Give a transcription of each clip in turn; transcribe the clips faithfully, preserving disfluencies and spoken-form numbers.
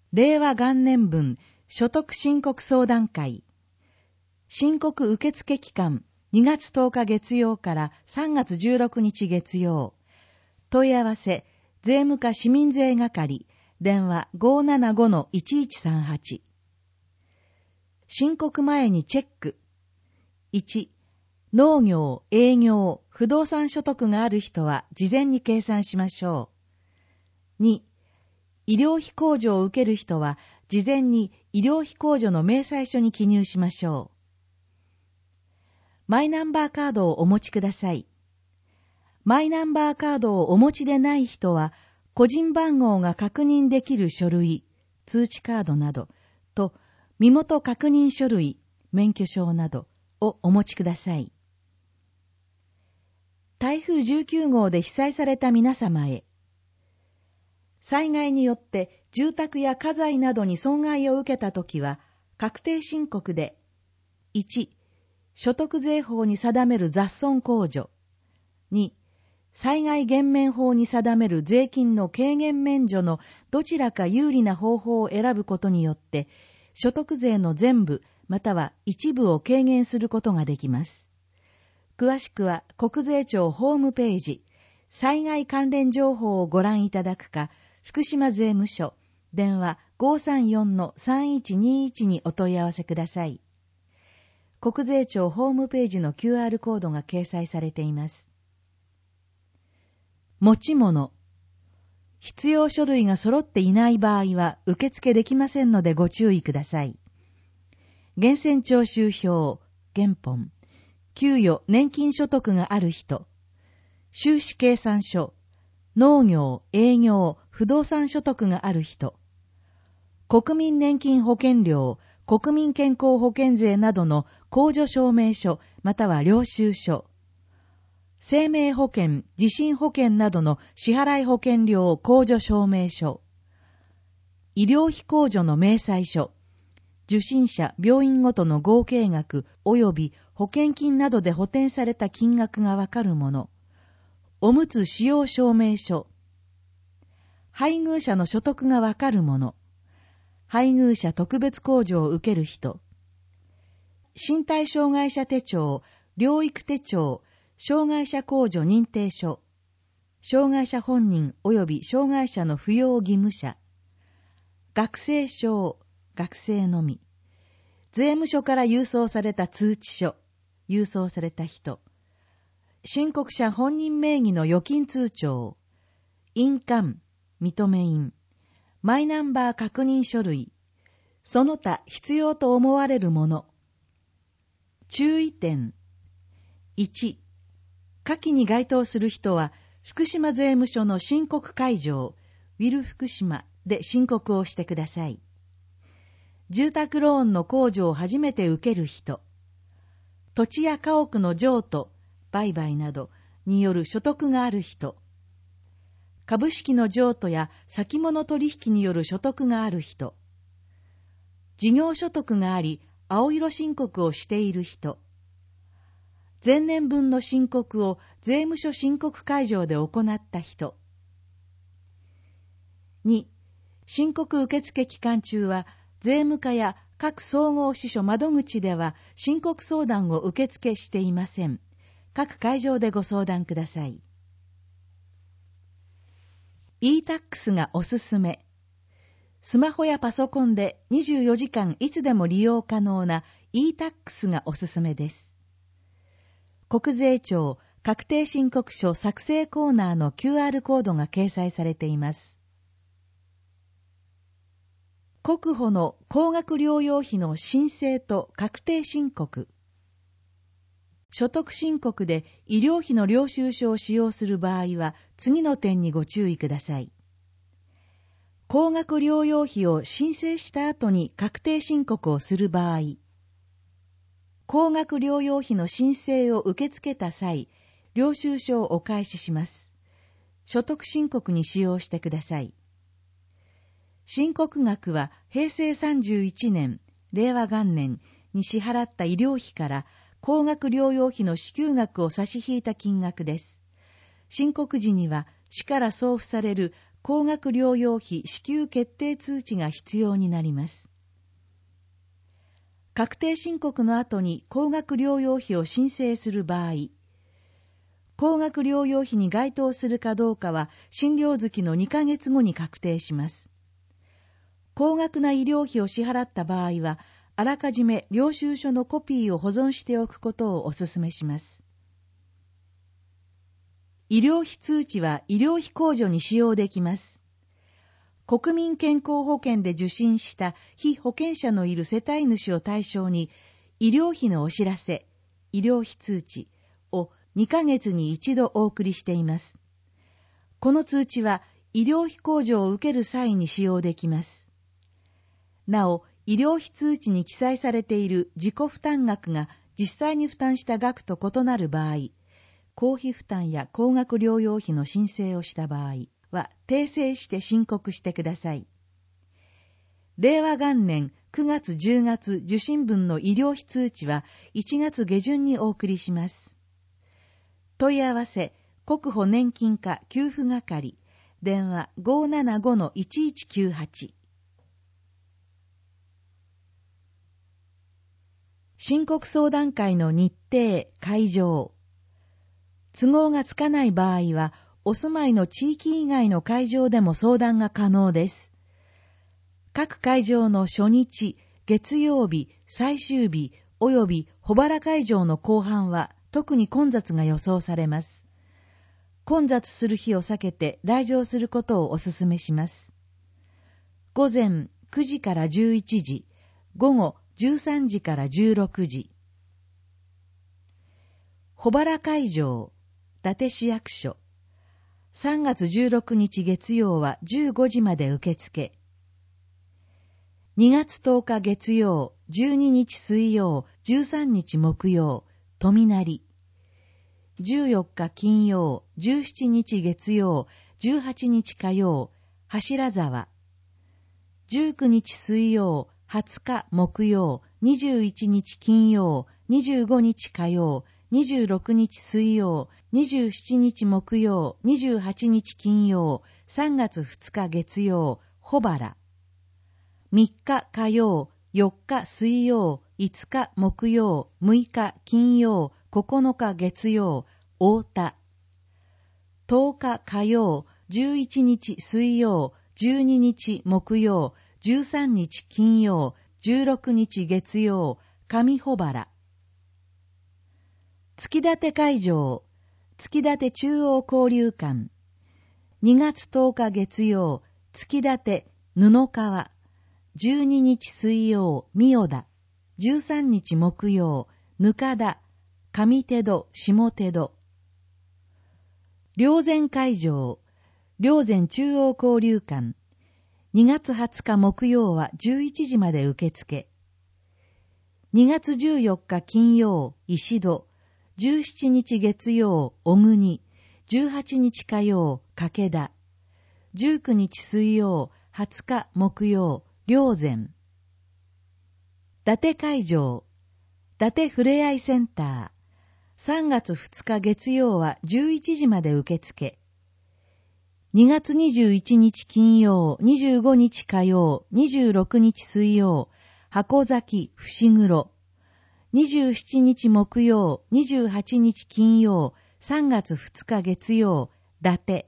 令和元年分所得申告相談会。申告受付期間にがつとおか月曜からさんがつじゅうろくにち月曜。問い合わせ、税務課市民税係、電話 ごーななごのいちいちさんはち。申告前にチェック。いち、農業、営業、不動産所得がある人は事前に計算しましょう。に、医療費控除を受ける人は事前に医療費控除の明細書に記入しましょう。マイナンバーカードをお持ちください。マイナンバーカードをお持ちでない人は、個人番号が確認できる書類、通知カードなどと、身元確認書類、免許証などをお持ちください。台風じゅうきゅうごうで被災された皆様へ。災害によって住宅や家財などに損害を受けたときは、確定申告で、いち、所得税法に定める雑損控除。に、災害減免法に定める税金の軽減免除のどちらか有利な方法を選ぶことによって、所得税の全部または一部を軽減することができます。詳しくは国税庁ホームページ、災害関連情報をご覧いただくか、福島税務署、電話 ごーさんよんのさんいちにいち にお問い合わせください。国税庁ホームページの キューアール コードが掲載されています。持ち物。必要書類が揃っていない場合は受付できませんのでご注意ください。源泉徴収票、原本、給与・年金所得がある人、収支計算書、農業・営業・不動産所得がある人、国民年金保険料、国民健康保険税などの控除証明書または領収書、生命保険、地震保険などの支払い保険料控除証明書、医療費控除の明細書、受診者、病院ごとの合計額及び保険金などで補填された金額がわかるもの、おむつ使用証明書、配偶者の所得がわかるもの、配偶者特別控除を受ける人、身体障害者手帳、療育手帳、障害者控除認定書、障害者本人及び障害者の扶養義務者、学生証、学生のみ、税務署から郵送された通知書、郵送された人、申告者本人名義の預金通帳、印鑑、認め印、マイナンバー確認書類、その他必要と思われるもの。注意点。いち、下記に該当する人は、福島税務署の申告会場、ウィル福島で申告をしてください。住宅ローンの控除を初めて受ける人、土地や家屋の譲渡、売買などによる所得がある人、株式の譲渡や先物取引による所得がある人、事業所得があり、青色申告をしている人、前年分の申告を税務署申告会場で行った人。に、申告受付期間中は、税務課や各総合支所窓口では申告相談を受付していません。各会場でご相談ください。e タックス がおすすめ。スマホやパソコンでにじゅうよじかんいつでも利用可能な e タックス がおすすめです。国税庁確定申告書作成コーナーの キューアール コードが掲載されています。国保の高額療養費の申請と確定申告。所得申告で医療費の領収書を使用する場合は次の点にご注意ください。高額療養費を申請した後に確定申告をする場合、高額療養費の申請を受け付けた際、領収書をお返しします。所得申告に使用してください。申告額は平成さんじゅういちねん、令和元年に支払った医療費から高額療養費の支給額を差し引いた金額です。申告時には市から送付される高額療養費支給決定通知が必要になります。確定申告の後に高額療養費を申請する場合、高額療養費に該当するかどうかは診療月のにかげつごに確定します。高額な医療費を支払った場合は、あらかじめ領収書のコピーを保存しておくことをお勧めします。医療費通知は医療費控除に使用できます。国民健康保険で受診した被保険者のいる世帯主を対象に、医療費のお知らせ、医療費通知をにかげつに一度お送りしています。この通知は医療費控除を受ける際に使用できます。なお、医療費通知に記載されている自己負担額が実際に負担した額と異なる場合、公費負担や高額療養費の申請をした場合は訂正して申告してください。令和元年くがつじゅうがつ受診分の医療費通知はいちがつ下旬にお送りします。問い合わせ、国保年金課給付係、電話 ごーななごのいちいちきゅうはち。申告相談会の日程、会場。都合がつかない場合は、お住まいの地域以外の会場でも相談が可能です。各会場の初日、月曜日、最終日、及び保原会場の後半は特に混雑が予想されます。混雑する日を避けて来場することをお勧めします。午前くじからじゅういちじ、午後じゅうさんじからじゅうろくじ。保原会場、伊達市役所。さんがつじゅうろくにち月曜はじゅうごじまで受付。にがつとおか月曜、じゅうににち水曜、じゅうさんにち木曜、富成。じゅうよっか金曜、じゅうしちにち月曜、じゅうはちにち火曜、柱沢。じゅうくにち水曜、はつか木曜、にじゅういちにち金曜、にじゅうごにち火曜、にじゅうろくにち水曜、にじゅうしちにち木曜、にじゅうはちにち金曜、さんがつふつか月曜、保原。みっか火曜、よっか水曜、いつか木曜、むいか金曜、ここのか月曜、太田。とおか火曜、じゅういちにち水曜、じゅうににち木曜、じゅうさんにち金曜、じゅうろくにち月曜、上保原。月立会場、月立中央交流館。にがつとおか月曜、月立布川。じゅうににち水曜、三代田。じゅうさんにち木曜、ぬか田、上手戸、下手戸。霊山会場、霊山中央交流館。にがつはつか木曜はじゅういちじまで受付。にがつじゅうよっか金曜、石戸。じゅうしちにち月曜、小国。じゅうはちにち火曜、掛田。じゅうくにち水曜、はつか木曜、霊山。伊達会場、伊達ふれあいセンター。さんがつふつか月曜はじゅういちじまで受付。にがつにじゅういちにち金曜、にじゅうごにち火曜、にじゅうろくにち水曜、箱崎伏黒。にじゅうしちにち木曜、にじゅうはちにち金曜、さんがつふつか月曜、伊達。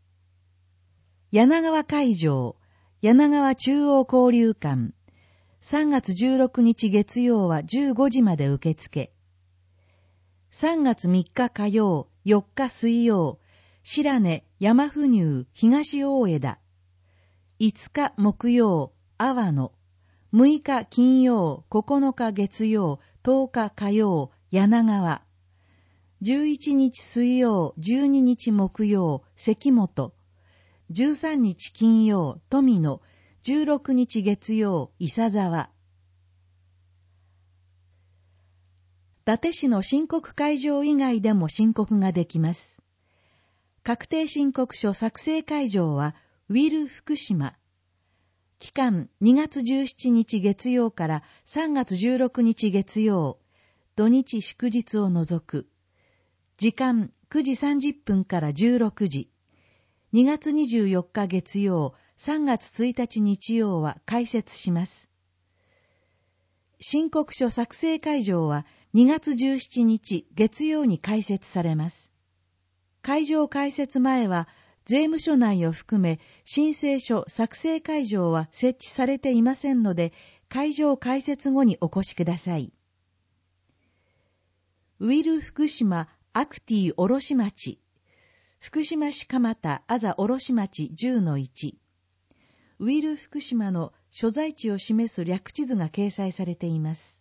柳川会場、柳川中央交流館。さんがつじゅうろくにち月曜はじゅうごじまで受付。さんがつみっか火曜、よっか水曜、白根山府入東大枝。いつか木曜、阿波野。むいか金曜、ここのか月曜、とおか火曜、柳川。じゅういちにち水曜、じゅうににち木曜、関本。じゅうさんにち金曜、富野。じゅうろくにち月曜、伊佐沢。伊達市の申告会場以外でも申告ができます。確定申告書作成会場は、ウィル福島。期間にがつじゅうしちにち月曜からさんがつじゅうろくにち月曜、土日祝日を除く。時間くじさんじゅっぷんからじゅうろくじ。 にがつにじゅうよっか月曜、さんがつついたち日曜は開設します。申告書作成会場はにがつじゅうしちにち月曜に開設されます。会場開設前は税務署内を含め申請書作成会場は設置されていませんので、会場開設後にお越しください。ウィル福島アクティ卸町、福島市蒲田あざ卸町 じゅうのいち、ウィル福島の所在地を示す略地図が掲載されています。